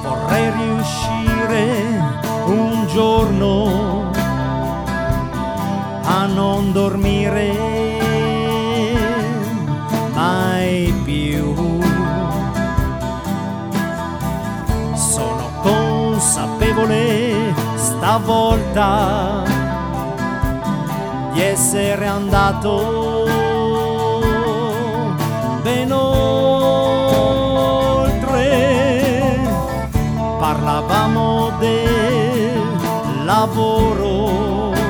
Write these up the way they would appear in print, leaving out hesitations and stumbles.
Vorrei riuscire un giorno a non dormire mai più. Sono consapevole stavolta di essere andato ben oltre. Parlavamo del lavoro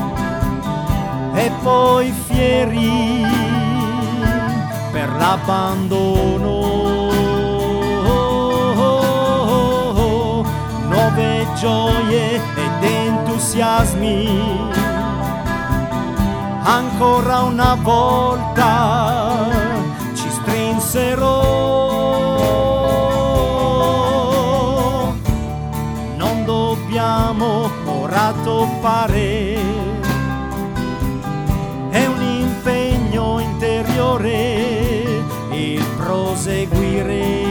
e poi fieri per l'abbandono. Nuove gioie ed entusiasmi ancora una volta ci strinsero. Non dobbiamo ora toppare, è un impegno interiore il proseguire.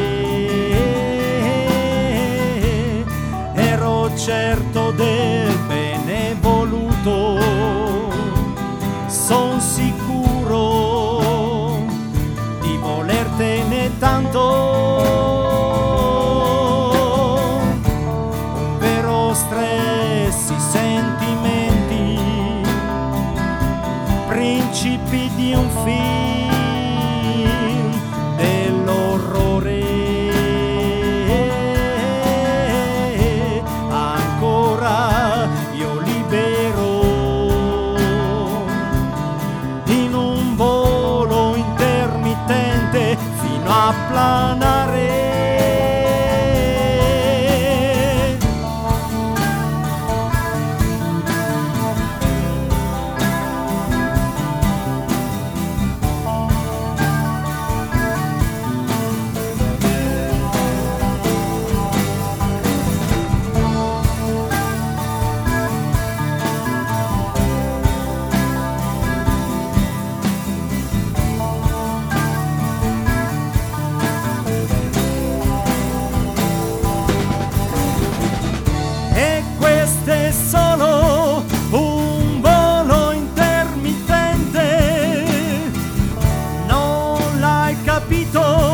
Ero certo del bene voluto, son sicuro di volertene tanto. Un vero stress, i sentimenti, principi di un film dell'orrore. Ancora io libero in un volo intermittente fino a planare. È solo un volo intermittente, non l'hai capito?